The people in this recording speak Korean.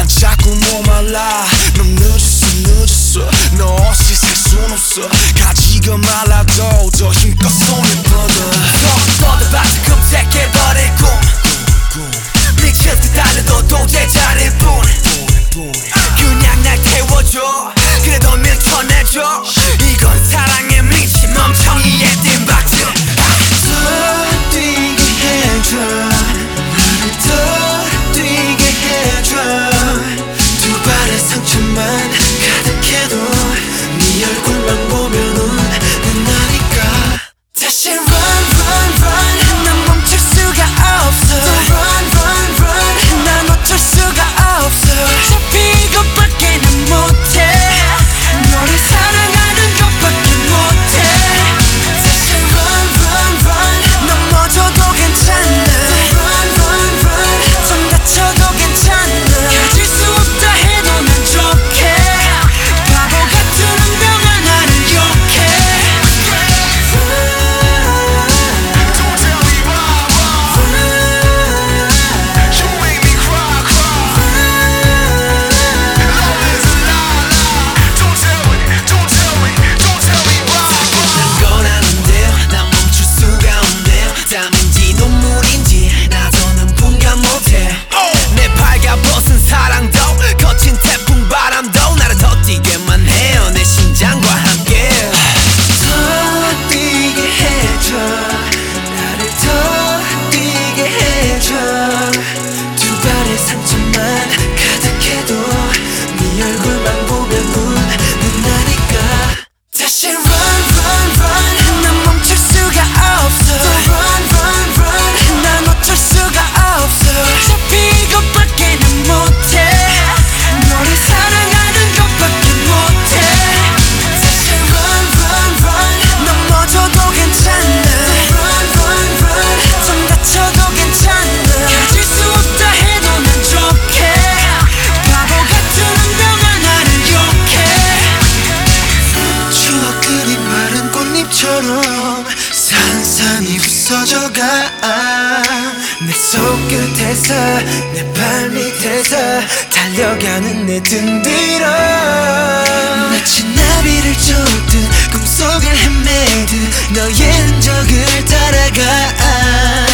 난 자꾸 목말라. 넌 늦었어 너 없이 살 순 없어. 가지가 말라도 더 힘껏 손을 뻗어. 뻗어봐서 검색해버릴 꿈 미칠 듯 달려도 도대체 잘일 뿐. 그냥 날 태워줘. 그래도 밀쳐내줘. 이건 사랑에 미친 멍청이의 띵박질. 더 뛰게 해줘. 나를 더 뛰게 해줘. 두 발의 상처만 가득해도 네 얼굴만 보면은 끝나니까. 다시 run run run. 난 멈출 수가 없어. run run run. 난 어쩔 수가 없어. 어차피 이것밖에는 못해. 너를 사랑하는 것밖에 못해. 다시 run run run. 넘어져도 괜찮아. run run run. 좀 다쳐도 괜찮아. 가질 수 없다 해도 난 좋게. 바보 같은 운명아 나를 욕해. Don't tell me why, you make me cry, Love is a lie. Don't tell me why. 난 거라는데요. 난 멈출 수가 없네요. 땀인지 눈물인지 나서는 분간 못해. 내 발가벗은 사랑도 거친 태풍 바람도 나를 더 뛰게만 해요. 내 심장과 함께. 더 뛰게 해줘. 나를 더 뛰게 해줘. 두 발의 상처만 가득해도 네 얼굴만 보면 눈나니까. 다시 run run run. 난 멈출 수가 없어. run run run. 난 어쩔 수가 없어. 어차피 이것밖에는 못해. 너를 사랑하는 것밖에 못해. 다시 run run run. 넘어져도 괜찮아. run run run. 좀 다쳐도 괜찮아. 가질 수 없다 해도 난 좋게. 바보 같은 운명아 나를 욕해. 추억들이 마른 꽃잎처럼 산산이 부서져가. 내 손끝에서 내 발밑에서 달려가는 내 등 뒤로 마치 나비를 쫓듯 꿈속을 헤매듯 너의 흔적을 따라가.